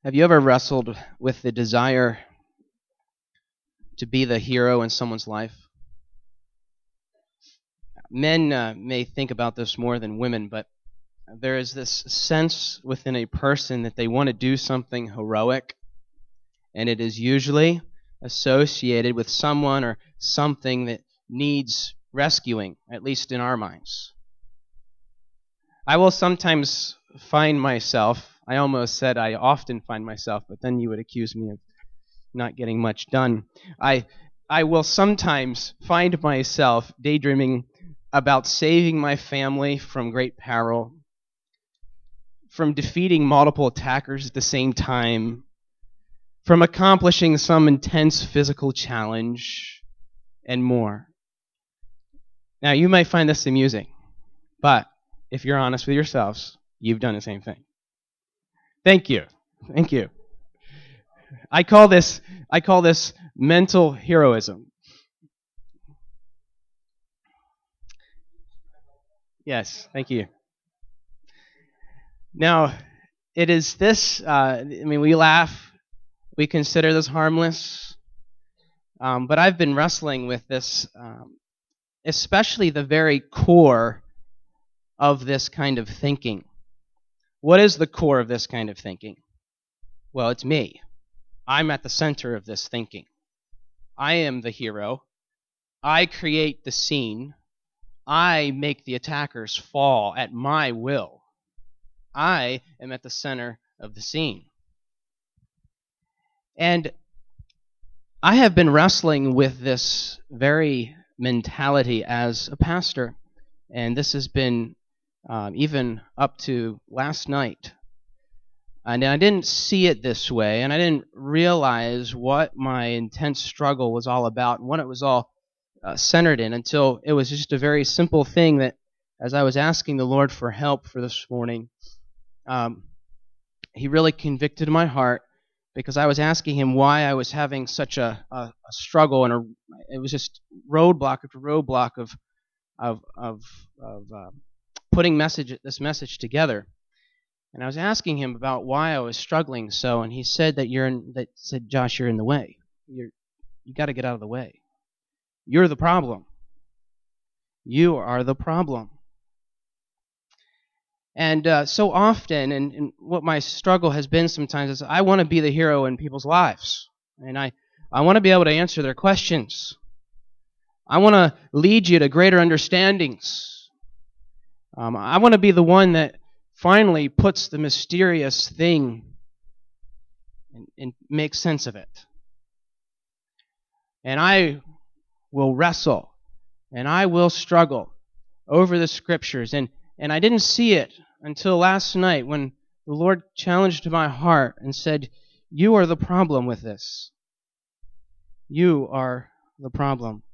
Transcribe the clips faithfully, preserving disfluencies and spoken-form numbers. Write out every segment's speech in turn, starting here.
Have you ever wrestled with the desire to be the hero in someone's life? Men uh, may think about this more than women, but there is this sense within a person that they want to do something heroic, and it is usually associated with someone or something that needs rescuing, at least in our minds. I will sometimes find myself, I almost said I often find myself, but then you would accuse me of not getting much done. I I will sometimes find myself daydreaming about saving my family from great peril, from defeating multiple attackers at the same time, from accomplishing some intense physical challenge, and more. Now, you might find this amusing, but if you're honest with yourselves, you've done the same thing. Thank you. Thank you. I call this I call this mental heroism. Yes, thank you. Now, it is this, uh, I mean, we laugh, we consider this harmless, um, but I've been wrestling with this, um, especially the very core of this kind of thinking. What is the core of this kind of thinking? Well, it's me. I'm at the center of this thinking. I am the hero. I create the scene. I make the attackers fall at my will. I am at the center of the scene. And I have been wrestling with this very mentality as a pastor, and this has been um, even up to last night. And I didn't see it this way, and I didn't realize what my intense struggle was all about and what it was all uh, centered in until it was just a very simple thing that, as I was asking the Lord for help for this morning, um, He really convicted my heart because I was asking Him why I was having such a, a, a struggle, and a, it was just roadblock after roadblock of of of, of uh, putting message this message together. And I was asking him about why I was struggling so, and he said that you're in, that said, Josh, you're in the way. You're you got to get out of the way. You're the problem. You are the problem. And uh, so often, and, and what my struggle has been sometimes is I want to be the hero in people's lives, and I I want to be able to answer their questions. I want to lead you to greater understandings. Um, I want to be the one that finally puts the mysterious thing and, and makes sense of it. And I will wrestle and I will struggle over the scriptures. And, and I didn't see it until last night when the Lord challenged my heart and said, you are the problem with this. You are the problem.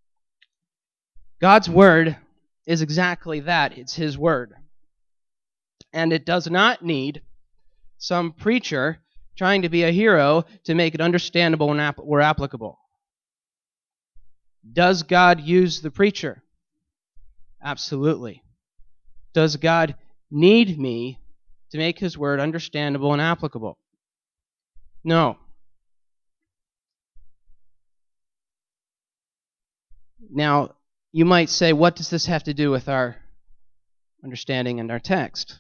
God's word is exactly that. It's His word. And it does not need some preacher trying to be a hero to make it understandable and ap- or applicable. Does God use the preacher? Absolutely. Does God need me to make His word understandable and applicable? No. Now, you might say, what does this have to do with our understanding and our text?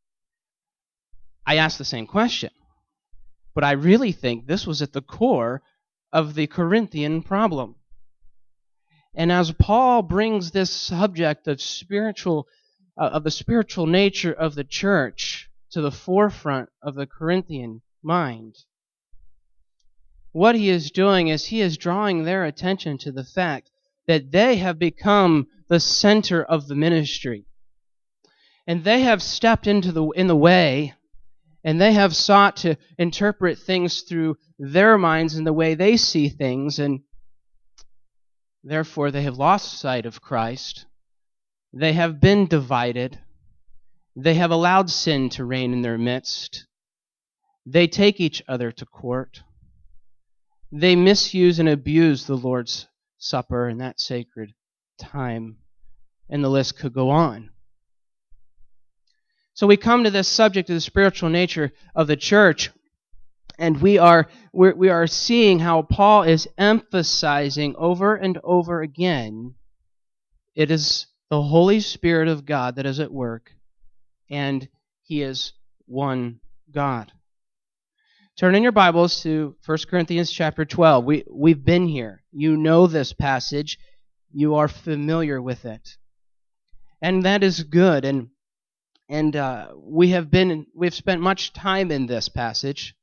I asked the same question, but I really think this was at the core of the Corinthian problem. And as Paul brings this subject of spiritual, uh, of the spiritual nature of the church to the forefront of the Corinthian mind, what he is doing is he is drawing their attention to the fact that they have become the center of the ministry, and they have stepped into the in the way. And they have sought to interpret things through their minds and the way they see things, and therefore they have lost sight of Christ. They have been divided. They have allowed sin to reign in their midst. They take each other to court. They misuse and abuse the Lord's Supper and that sacred time, and the list could go on. So we come to this subject of the spiritual nature of the church, And we are we're, we are seeing how Paul is emphasizing over and over again, it is the Holy Spirit of God that is at work, and He is one God. Turn in your Bibles to First Corinthians chapter twelve. We, we've been here. You know this passage. You are familiar with it. And that is good. And and uh, we have been we've spent much time in this passage.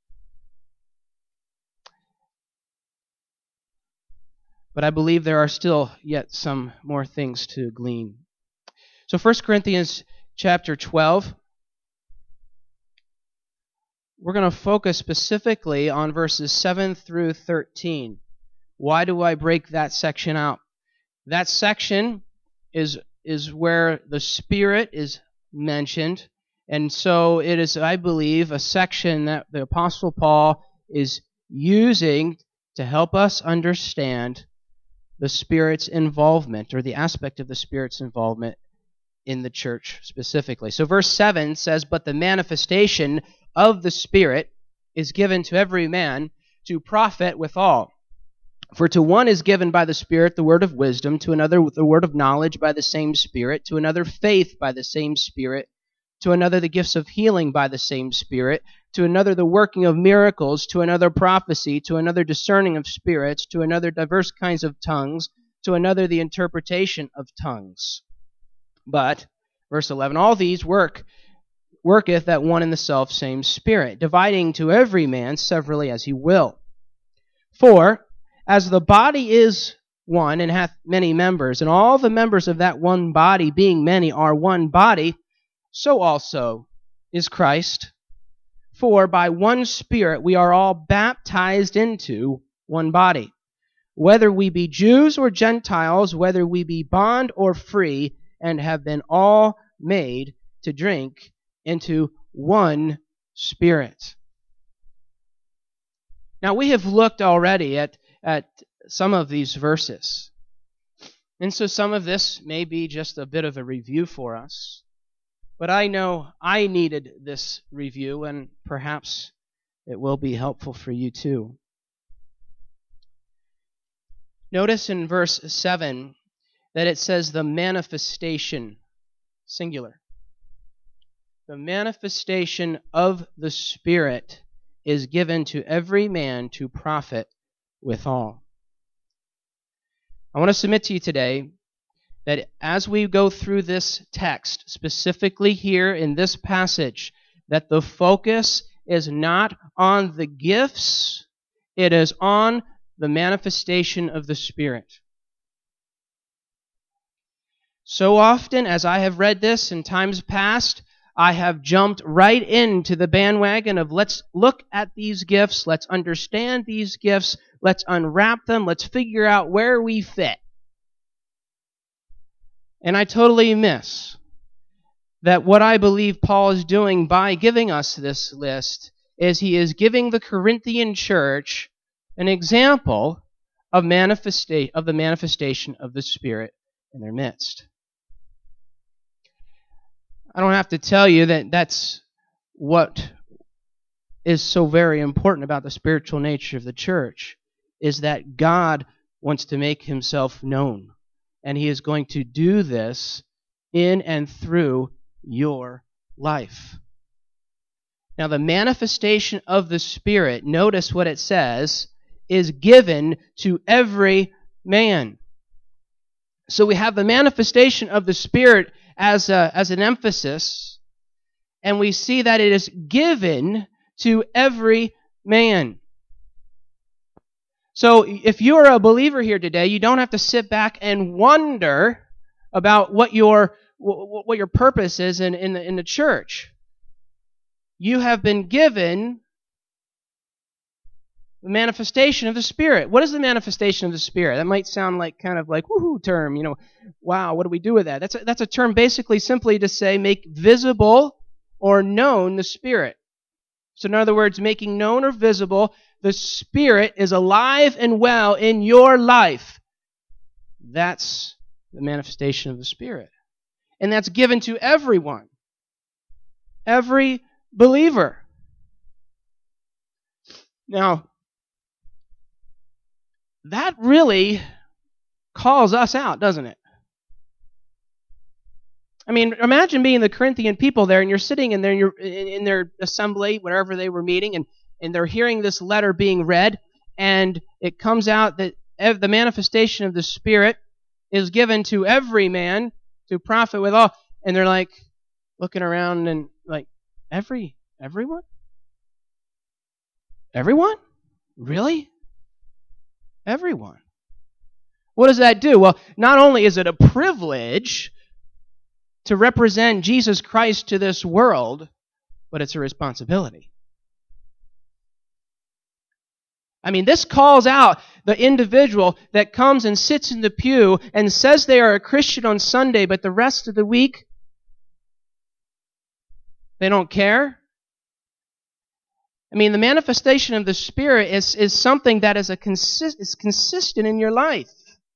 But I believe there are still yet some more things to glean. So First Corinthians chapter twelve, we're going to focus specifically on verses seven through thirteen. Why do I break that section out? That section is, is where the Spirit is mentioned. And so it is, I believe, a section that the Apostle Paul is using to help us understand the Spirit's involvement, or the aspect of the Spirit's involvement in the church specifically. So verse seven says, "But the manifestation of the Spirit is given to every man to profit withal. For to one is given by the Spirit the word of wisdom, to another the word of knowledge by the same Spirit, to another faith by the same Spirit, to another the gifts of healing by the same Spirit, to another the working of miracles, to another prophecy, to another discerning of spirits, to another diverse kinds of tongues, to another the interpretation of tongues. But," verse eleven, "all these work worketh that one and the self same Spirit, dividing to every man severally as he will. For as the body is one, and hath many members, and all the members of that one body, being many, are one body, so also is Christ. For by one Spirit we are all baptized into one body, whether we be Jews or Gentiles, whether we be bond or free, and have been all made to drink into one Spirit." Now, we have looked already at, at some of these verses. And so some of this may be just a bit of a review for us. But I know I needed this review, and perhaps it will be helpful for you too. Notice in verse seven that it says the manifestation, singular. The manifestation of the Spirit is given to every man to profit withal. I want to submit to you today that as we go through this text, specifically here in this passage, that the focus is not on the gifts, it is on the manifestation of the Spirit. So often, as I have read this in times past, I have jumped right into the bandwagon of let's look at these gifts, let's understand these gifts, let's unwrap them, let's figure out where we fit. And I totally miss that what I believe Paul is doing by giving us this list is he is giving the Corinthian church an example of manifesta- of the manifestation of the Spirit in their midst. I don't have to tell you that that's what is so very important about the spiritual nature of the church, is that God wants to make himself known. And he is going to do this in and through your life. Now, the manifestation of the Spirit, notice what it says, is given to every man. So we have the manifestation of the Spirit as a, as an emphasis, and we see that it is given to every man. So if you're a believer here today, you don't have to sit back and wonder about what your what your purpose is in, in, the, in the church. You have been given the manifestation of the Spirit. What is the manifestation of the Spirit? That might sound like kind of like woohoo term, you know, wow, what do we do with that? That's a, that's a term basically simply to say make visible or known the Spirit. So in other words, making known or visible, the Spirit is alive and well in your life. That's the manifestation of the Spirit. And that's given to everyone. Every believer. Now, that really calls us out, doesn't it? I mean, imagine being the Corinthian people there, and you're sitting in there, and you're in, in their assembly, wherever they were meeting, and, and they're hearing this letter being read, and it comes out that the manifestation of the Spirit is given to every man to profit with all. And they're like looking around and like, every, everyone? Everyone? Really? Everyone. What does that do? Well, not only is it a privilege to represent Jesus Christ to this world, but it's a responsibility. I mean, this calls out the individual that comes and sits in the pew and says they are a Christian on Sunday, but the rest of the week, they don't care. I mean, the manifestation of the Spirit is, is something that is, a consist, is consistent in your life.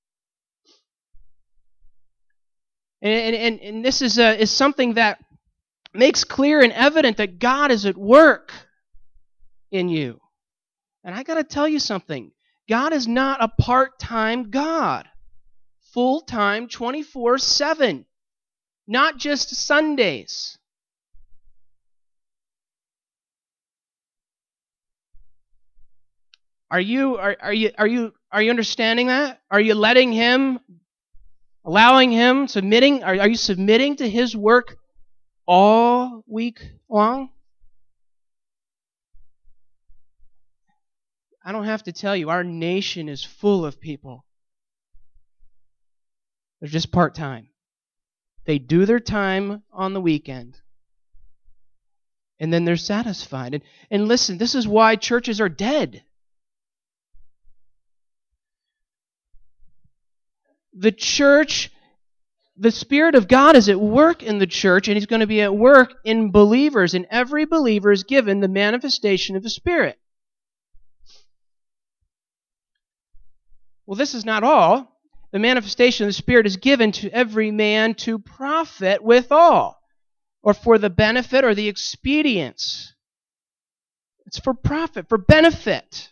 And, and, and this is, a, is something that makes clear and evident that God is at work in you. And I got to tell you something. God is not a part-time God. Full-time, twenty-four seven. Not just Sundays. Are you are, are you are you are you understanding that? Are you letting Him, allowing Him, submitting? Are, are you submitting to His work all week long? I don't have to tell you, our nation is full of people. They're just part-time. They do their time on the weekend. And then they're satisfied. And, and listen, this is why churches are dead. The church, the Spirit of God is at work in the church, and He's going to be at work in believers. And every believer is given the manifestation of the Spirit. Well, this is not all. The manifestation of the Spirit is given to every man to profit withal, or for the benefit or the expedience. It's for profit, for benefit.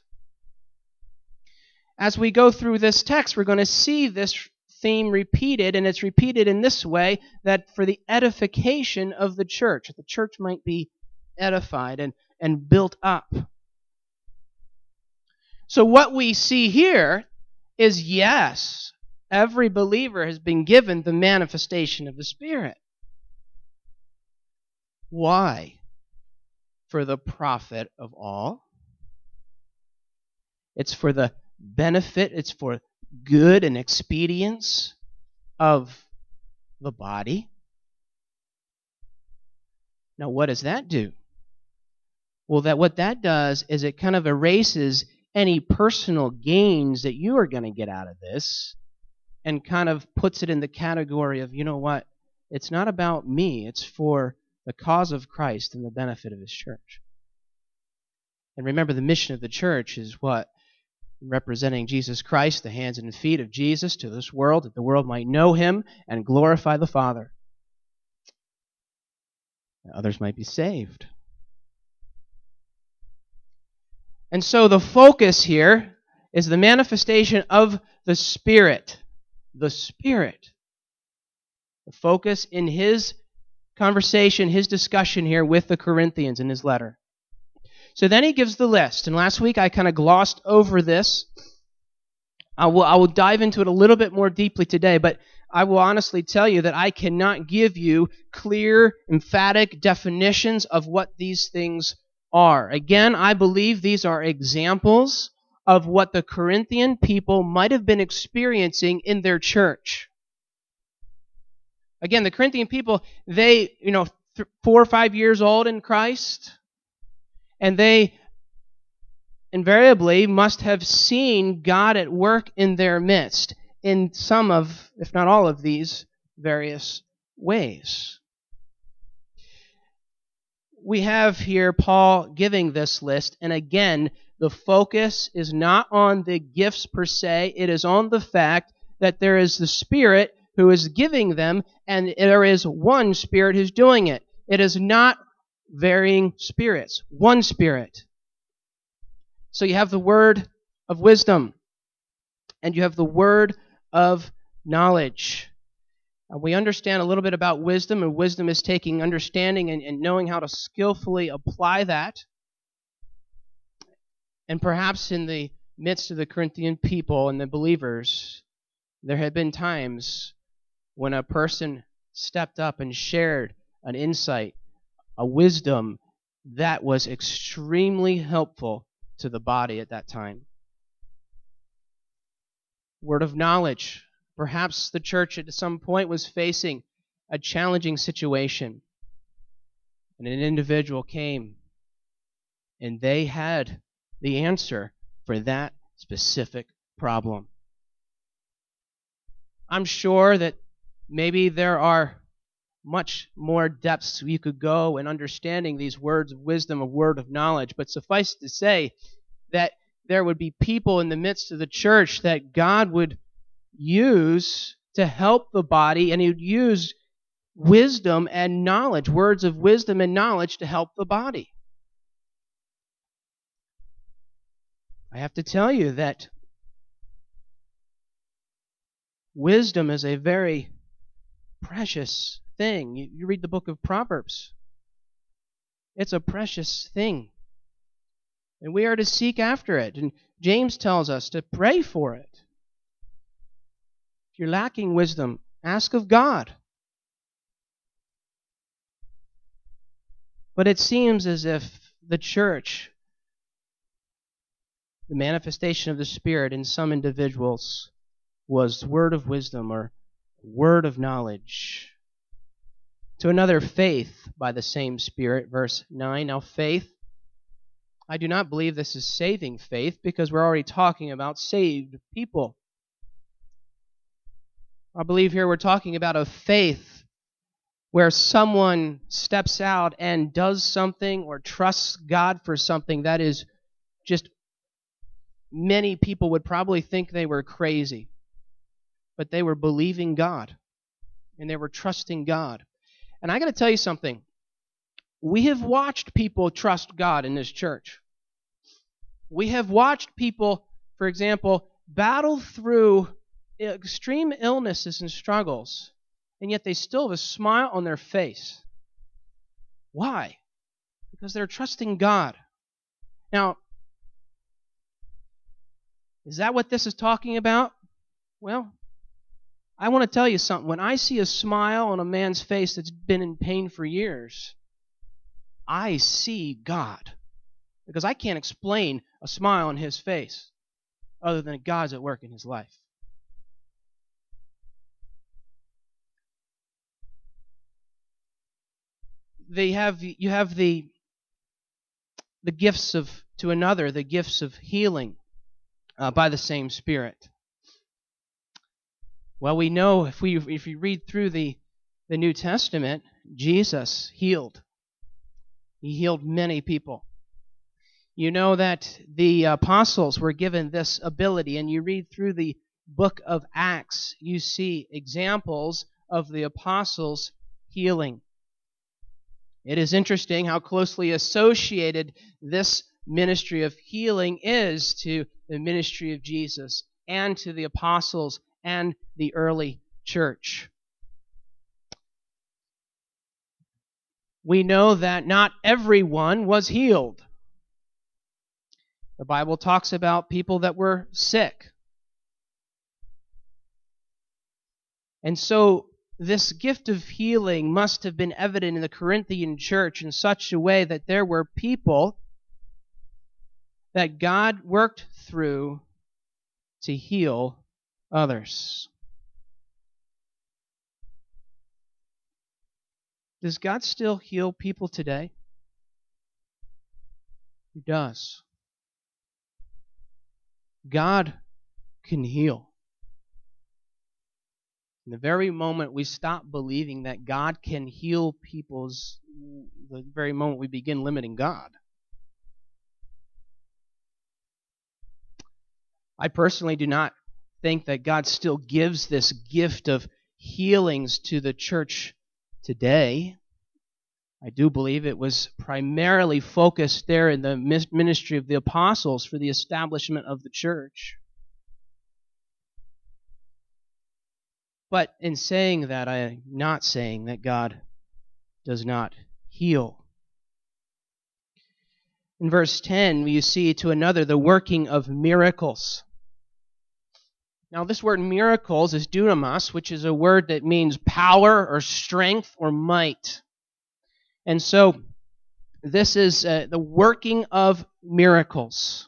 As we go through this text, we're going to see this theme repeated, and it's repeated in this way, that for the edification of the church, that the church might be edified and, and built up. So what we see here is, yes, every believer has been given the manifestation of the Spirit. Why? For the profit of all. It's for the benefit, it's for good and expedience of the body. Now, what does that do? Well, that what that does is it kind of erases any personal gains that you are going to get out of this, and kind of puts it in the category of, you know what, it's not about me, it's for the cause of Christ and the benefit of His church. And remember, the mission of the church is what? Representing Jesus Christ, the hands and feet of Jesus to this world, that the world might know Him and glorify the Father. And others might be saved. And so the focus here is the manifestation of the Spirit. The Spirit. The focus in his conversation, his discussion here with the Corinthians in his letter. So then he gives the list. And last week I kind of glossed over this. I will, I will dive into it a little bit more deeply today, but I will honestly tell you that I cannot give you clear, emphatic definitions of what these things are. Again, I believe these are examples of what the Corinthian people might have been experiencing in their church. Again, the Corinthian people, they, you know, th- four or five years old in Christ, and they invariably must have seen God at work in their midst in some of, if not all of these various ways. We have here Paul giving this list, and again, the focus is not on the gifts per se, it is on the fact that there is the Spirit who is giving them, and there is one Spirit who's doing it. It is not varying spirits, one Spirit. So you have the word of wisdom, and you have the word of knowledge. Uh, we understand a little bit about wisdom, and wisdom is taking understanding and, and knowing how to skillfully apply that. And perhaps in the midst of the Corinthian people and the believers, there had been times when a person stepped up and shared an insight, a wisdom that was extremely helpful to the body at that time. Word of knowledge. Perhaps the church at some point was facing a challenging situation, and an individual came, and they had the answer for that specific problem. I'm sure that maybe there are much more depths you could go in understanding these words of wisdom, a word of knowledge, but suffice to say that there would be people in the midst of the church that God would use to help the body, and He would use wisdom and knowledge, words of wisdom and knowledge to help the body. I have to tell you that wisdom is a very precious thing. You, you read the book of Proverbs. It's a precious thing. And we are to seek after it. And James tells us to pray for it. If you're lacking wisdom, ask of God. But it seems as if the church, the manifestation of the Spirit in some individuals, was word of wisdom or word of knowledge. To another, faith by the same Spirit. Verse nine, now faith, I do not believe this is saving faith, because we're already talking about saved people. I believe here we're talking about a faith where someone steps out and does something or trusts God for something that is just, many people would probably think they were crazy. But they were believing God, and they were trusting God. And I got to tell you something. We have watched people trust God in this church. We have watched people, for example, battle through extreme illnesses and struggles, and yet they still have a smile on their face. Why? Because they're trusting God. Now, is that what this is talking about? Well, I want to tell you something. When I see a smile on a man's face that's been in pain for years, I see God. Because I can't explain a smile on his face other than God's at work in his life. They have you have the the gifts of to another, the gifts of healing uh, by the same Spirit. Well, we know if we if you read through the, the New Testament, Jesus healed. He healed many people. You know that the apostles were given this ability, and you read through the book of Acts, you see examples of the apostles healing. It is interesting how closely associated this ministry of healing is to the ministry of Jesus and to the apostles and the early church. We know that not everyone was healed. The Bible talks about people that were sick. And so this gift of healing must have been evident in the Corinthian church in such a way that there were people that God worked through to heal others. Does God still heal people today? He does. God can heal. In the very moment we stop believing that God can heal people's, the very moment we begin limiting God. I personally do not think that God still gives this gift of healings to the church today. I do believe it was primarily focused there in the ministry of the apostles for the establishment of the church. But in saying that, I am not saying that God does not heal. In verse ten, you see to another the working of miracles. Now, this word miracles is dunamis, which is a word that means power or strength or might. And so, this is uh, the working of miracles.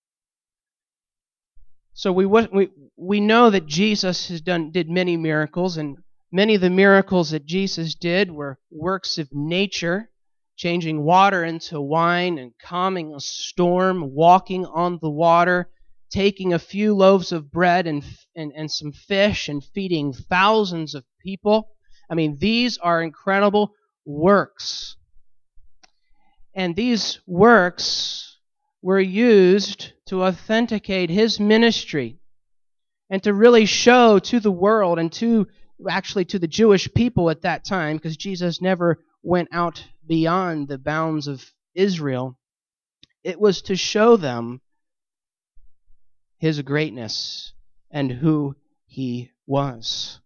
So we we we know that Jesus has done did many miracles, and many of the miracles that Jesus did were works of nature, changing water into wine and calming a storm, walking on the water, taking a few loaves of bread and, and, and some fish and feeding thousands of people. I mean, these are incredible works. And these works were used to authenticate his ministry and to really show to the world and to actually to the Jewish people at that time, because Jesus never went out beyond the bounds of Israel. It was to show them his greatness and who he was.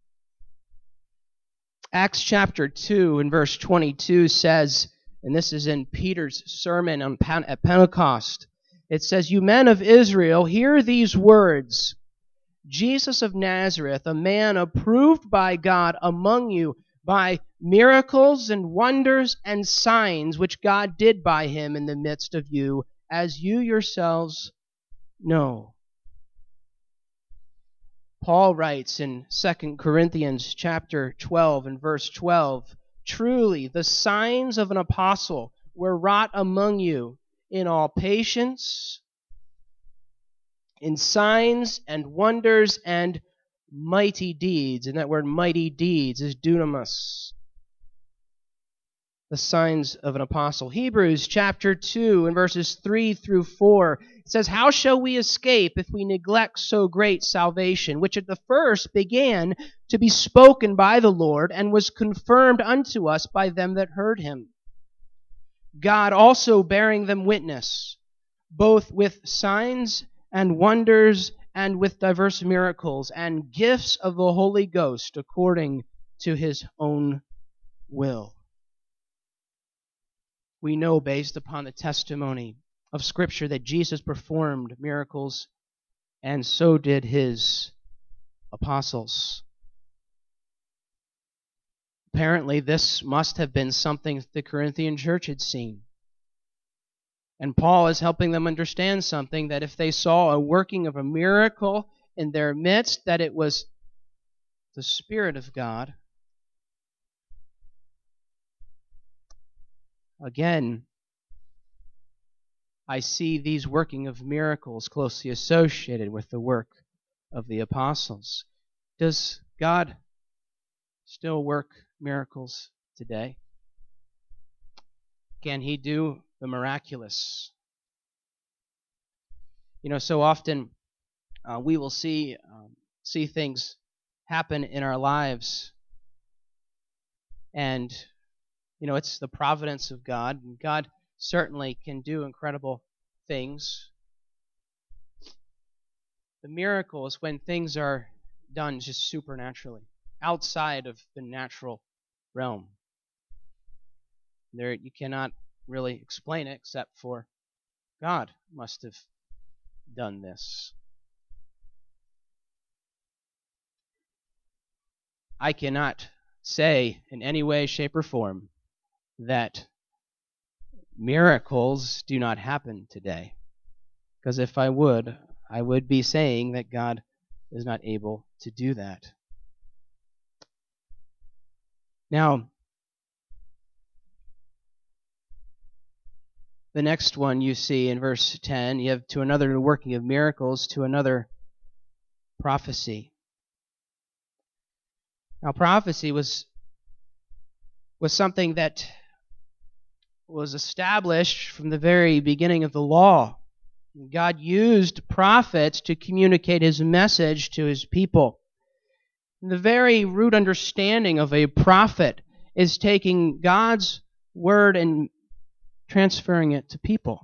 Acts chapter two and verse twenty-two says, and this is in Peter's sermon on Pen- at Pentecost, it says, "You men of Israel, hear these words. Jesus of Nazareth, a man approved by God among you by miracles and wonders and signs which God did by him in the midst of you, as you yourselves know." Paul writes in Second Corinthians chapter twelve and verse twelve, "Truly the signs of an apostle were wrought among you in all patience, in signs and wonders and mighty deeds." And that word mighty deeds is dunamis. The signs of an apostle. Hebrews chapter two and verses three through four. It says, "How shall we escape if we neglect so great salvation, which at the first began to be spoken by the Lord, and was confirmed unto us by them that heard him? God also bearing them witness, both with signs and wonders, and with diverse miracles, and gifts of the Holy Ghost, according to his own will." We know, based upon the testimony of Scripture, that Jesus performed miracles, and so did his apostles. Apparently, this must have been something the Corinthian church had seen. And Paul is helping them understand something, that if they saw a working of a miracle in their midst, that it was the Spirit of God. Again, I see these working of miracles closely associated with the work of the apostles. Does God still work miracles today? Can he do the miraculous? You know, so often uh, we will see um, see things happen in our lives, and you know, it's the providence of God, and God certainly can do incredible things. The miracle is when things are done just supernaturally, outside of the natural realm. There, you cannot really explain it except for God must have done this. I cannot say in any way, shape, or form that miracles do not happen today. Because if I would, I would be saying that God is not able to do that. Now, the next one you see in verse ten, you have to another working of miracles, to another prophecy. Now, prophecy was was something that was established from the very beginning of the law. God used prophets to communicate his message to his people. The very root understanding of a prophet is taking God's word and transferring it to people.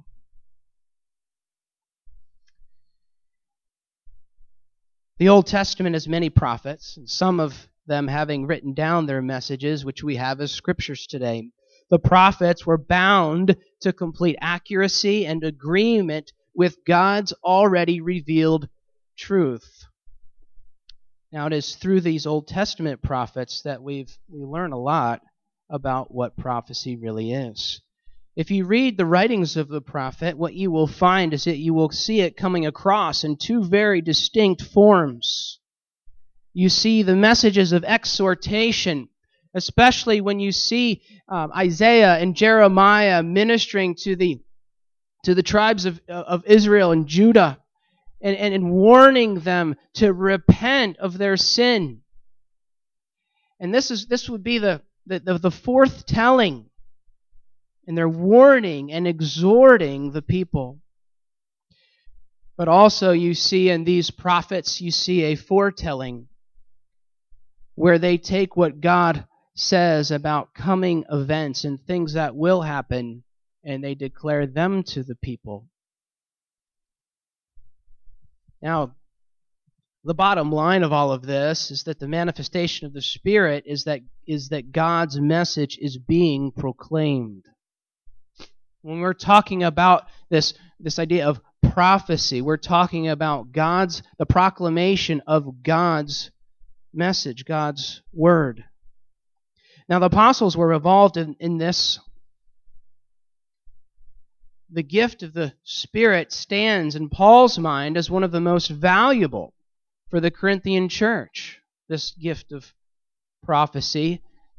The Old Testament has many prophets, and some of them having written down their messages, which we have as scriptures today. The prophets were bound to complete accuracy and agreement with God's already revealed truth. Now, it is through these Old Testament prophets that we've we learn a lot about what prophecy really is. If you read the writings of the prophet, what you will find is that you will see it coming across in two very distinct forms. You see the messages of exhortation, especially when you see um, Isaiah and Jeremiah ministering to the to the tribes of, of Israel and Judah and, and, and warning them to repent of their sin. And this is this would be the, the, the, the fourth telling. And they're warning and exhorting the people. But also you see in these prophets, you see a foretelling where they take what God says about coming events and things that will happen, and they declare them to the people. Now, the bottom line of all of this is that the manifestation of the Spirit is that is that God's message is being proclaimed. When we're talking about this, this idea of prophecy, we're talking about God's the proclamation of God's message, God's word. Now, the apostles were involved in, in this. The gift of the Spirit stands in Paul's mind as one of the most valuable for the Corinthian church, this gift of prophecy.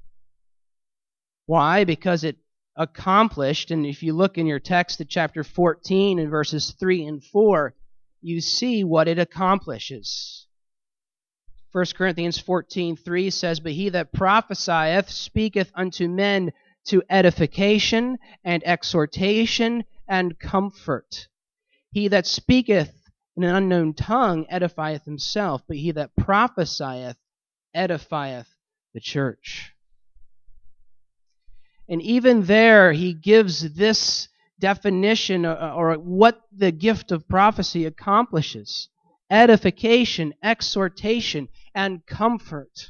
Why? Because it accomplished, and if you look in your text at chapter fourteen and verses three and four, you see what it accomplishes. First Corinthians fourteen three says, "But he that prophesieth speaketh unto men to edification and exhortation and comfort. He that speaketh in an unknown tongue edifieth himself, but he that prophesieth edifieth the church." And even there, he gives this definition or, or what the gift of prophecy accomplishes: edification, exhortation, and comfort.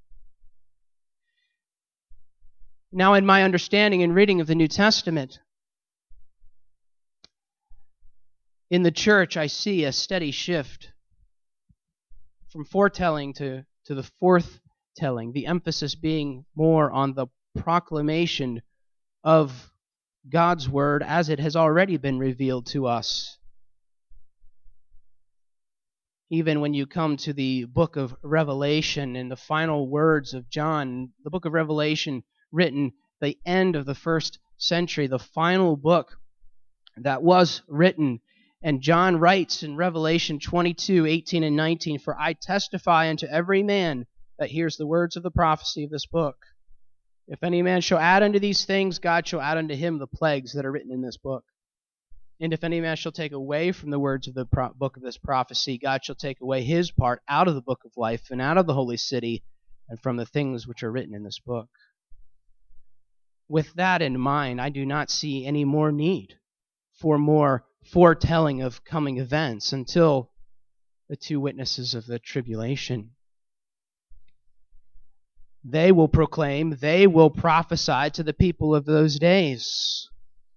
Now, in my understanding and reading of the New Testament, in the church, I see a steady shift from foretelling to, to the forthtelling, the emphasis being more on the proclamation of God's word as it has already been revealed to us. Even when you come to the book of Revelation and the final words of John, the book of Revelation written the end of the first century, the final book that was written. And John writes in Revelation twenty-two, eighteen and nineteen, "For I testify unto every man that hears the words of the prophecy of this book. If any man shall add unto these things, God shall add unto him the plagues that are written in this book. And if any man shall take away from the words of the pro- book of this prophecy, God shall take away his part out of the book of life and out of the holy city and from the things which are written in this book." With that in mind, I do not see any more need for more foretelling of coming events until the two witnesses of the tribulation. They will proclaim, they will prophesy to the people of those days.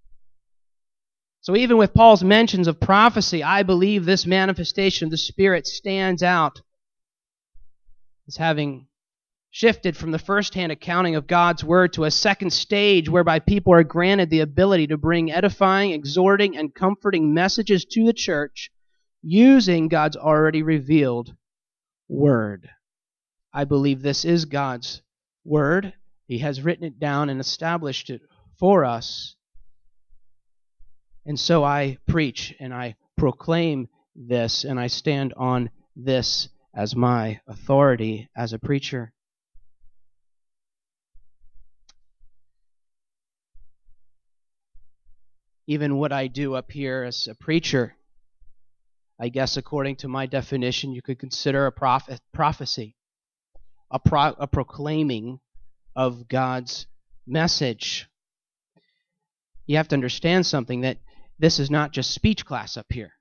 So even with Paul's mentions of prophecy, I believe this manifestation of the Spirit stands out as having shifted from the first-hand accounting of God's Word to a second stage whereby people are granted the ability to bring edifying, exhorting, and comforting messages to the church using God's already revealed Word. I believe this is God's Word. He has written it down and established it for us. And so I preach and I proclaim this and I stand on this as my authority as a preacher. Even what I do up here as a preacher, I guess according to my definition, you could consider a prophet, prophecy, a, pro, a proclaiming of God's message. You have to understand something, that this is not just speech class up here.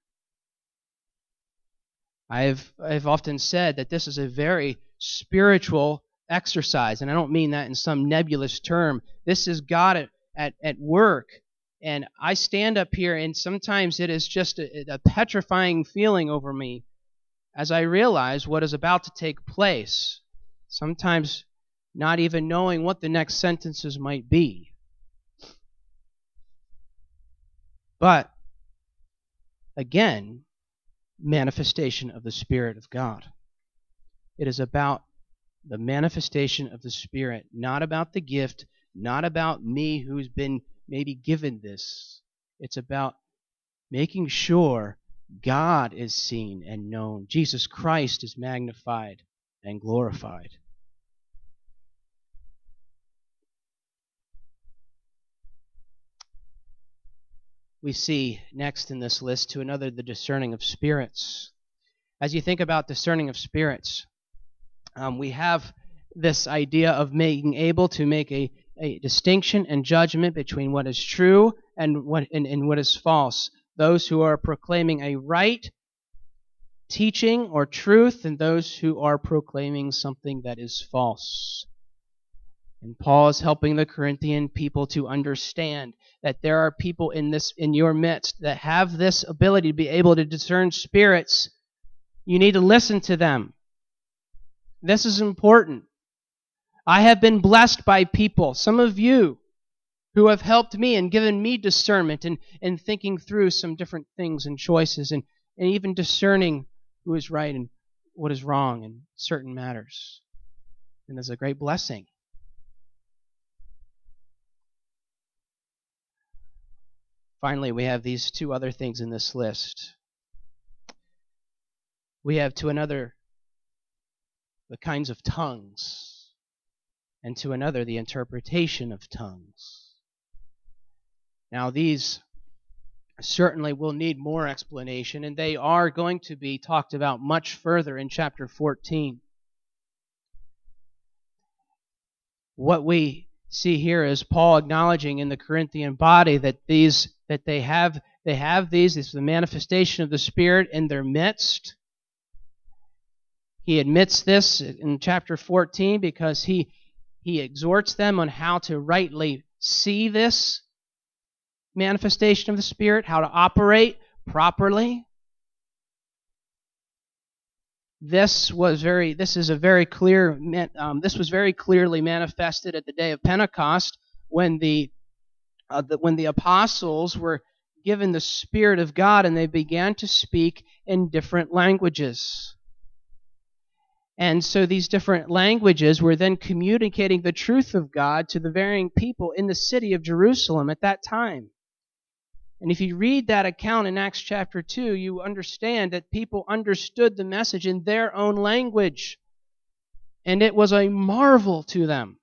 I've I've often said that this is a very spiritual exercise, and I don't mean that in some nebulous term. This is God at, at, at work, and I stand up here, and sometimes it is just a, a petrifying feeling over me as I realize what is about to take place, sometimes not even knowing what the next sentences might be. But, again, manifestation of the Spirit of God. It is about the manifestation of the Spirit, not about the gift, not about me who's been maybe given this. It's about making sure God is seen and known. Jesus Christ is magnified and glorified. We see next in this list to another, the discerning of spirits. As you think about discerning of spirits, um, we have this idea of being able to make a, a distinction and judgment between what is true and what and, and what is false. Those who are proclaiming a right teaching or truth, and those who are proclaiming something that is false. And Paul is helping the Corinthian people to understand that there are people in this in your midst that have this ability to be able to discern spirits. You need to listen to them. This is important. I have been blessed by people, some of you, who have helped me and given me discernment and, and thinking through some different things and choices and, and even discerning who is right and what is wrong in certain matters. And it's a great blessing. Finally, we have these two other things in this list. We have to another the kinds of tongues, and to another the interpretation of tongues. Now, these certainly will need more explanation, and they are going to be talked about much further in chapter fourteen. What we see here is Paul acknowledging in the Corinthian body that these that they have they have these. This is the manifestation of the Spirit in their midst. He admits this in chapter fourteen because he he exhorts them on how to rightly see this manifestation of the Spirit, how to operate properly. This was very. This is a very clear. Um, this was very clearly manifested at the day of Pentecost, when the, uh, the when the apostles were given the Spirit of God and they began to speak in different languages. And so these different languages were then communicating the truth of God to the varying people in the city of Jerusalem at that time. And if you read that account in Acts chapter two, you understand that people understood the message in their own language. And it was a marvel to them.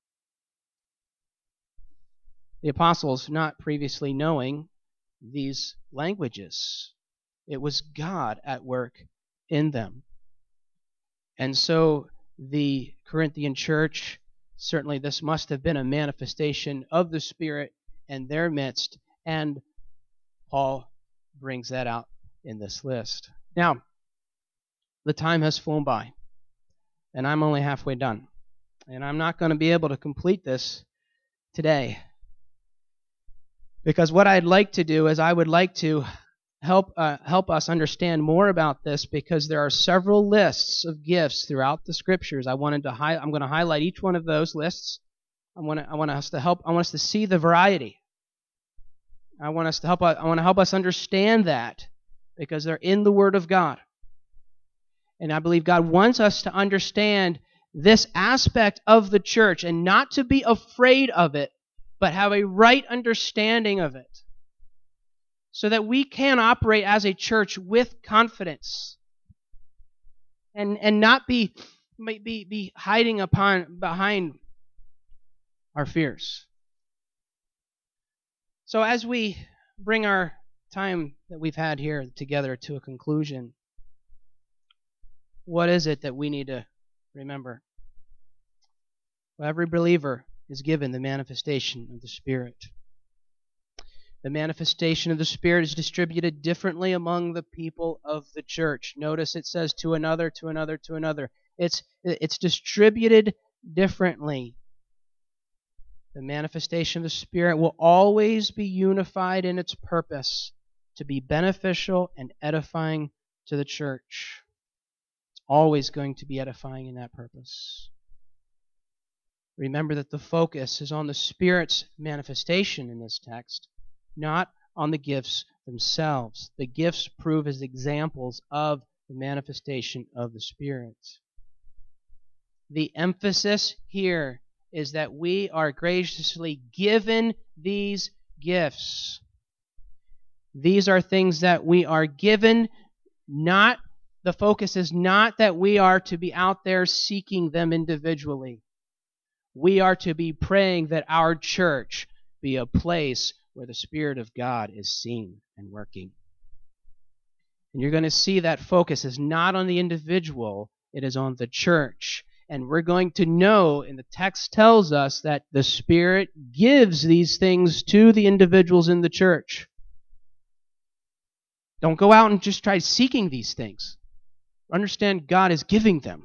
The apostles not previously knowing these languages. It was God at work in them. And so the Corinthian church, certainly this must have been a manifestation of the Spirit in their midst, and Paul brings that out in this list. Now, the time has flown by, and I'm only halfway done. And I'm not going to be able to complete this today. Because what I'd like to do is I would like to help uh, help us understand more about this, because there are several lists of gifts throughout the Scriptures. I wanted to hi- I'm going to highlight each one of those lists. I want to, I want us to help. I want us to see the variety. I want us to help. I want to help us understand that, because they're in the Word of God, and I believe God wants us to understand this aspect of the church and not to be afraid of it, but have a right understanding of it, so that we can operate as a church with confidence, and and not be be be hiding upon behind our fears. So as we bring our time that we've had here together to a conclusion, what is it that we need to remember? Well, every believer is given the manifestation of the Spirit. The manifestation of the Spirit is distributed differently among the people of the church. Notice it says to another, to another, to another. It's, it's distributed differently. The manifestation of the Spirit will always be unified in its purpose to be beneficial and edifying to the church. It's always going to be edifying in that purpose. Remember that the focus is on the Spirit's manifestation in this text, not on the gifts themselves. The gifts prove as examples of the manifestation of the Spirit. The emphasis here is that we are graciously given these gifts. These are things that we are given, not, the focus is not that we are to be out there seeking them individually. We are to be praying that our church be a place where the Spirit of God is seen and working. And you're going to see that focus is not on the individual, it is on the church. And we're going to know, and the text tells us, that the Spirit gives these things to the individuals in the church. Don't go out and just try seeking these things. Understand God is giving them.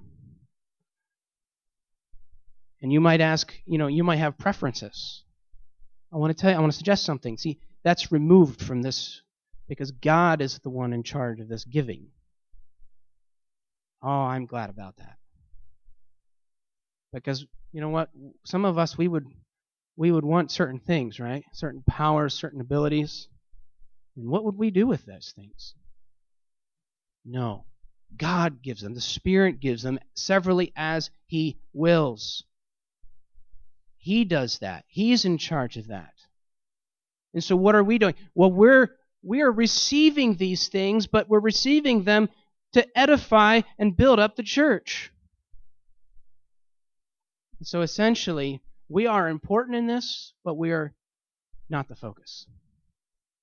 And you might ask, you know, you might have preferences. I want to tell you, I want to suggest something. See, that's removed from this because God is the one in charge of this giving. Oh, I'm glad about that. Because, you know what? Some of us, we would we would want certain things, right? Certain powers, certain abilities. And what would we do with those things? No. God gives them. The Spirit gives them severally as He wills. He does that. He's in charge of that. And so what are we doing? Well, we're we are receiving these things, but we're receiving them to edify and build up the church. And so essentially, we are important in this, but we are not the focus.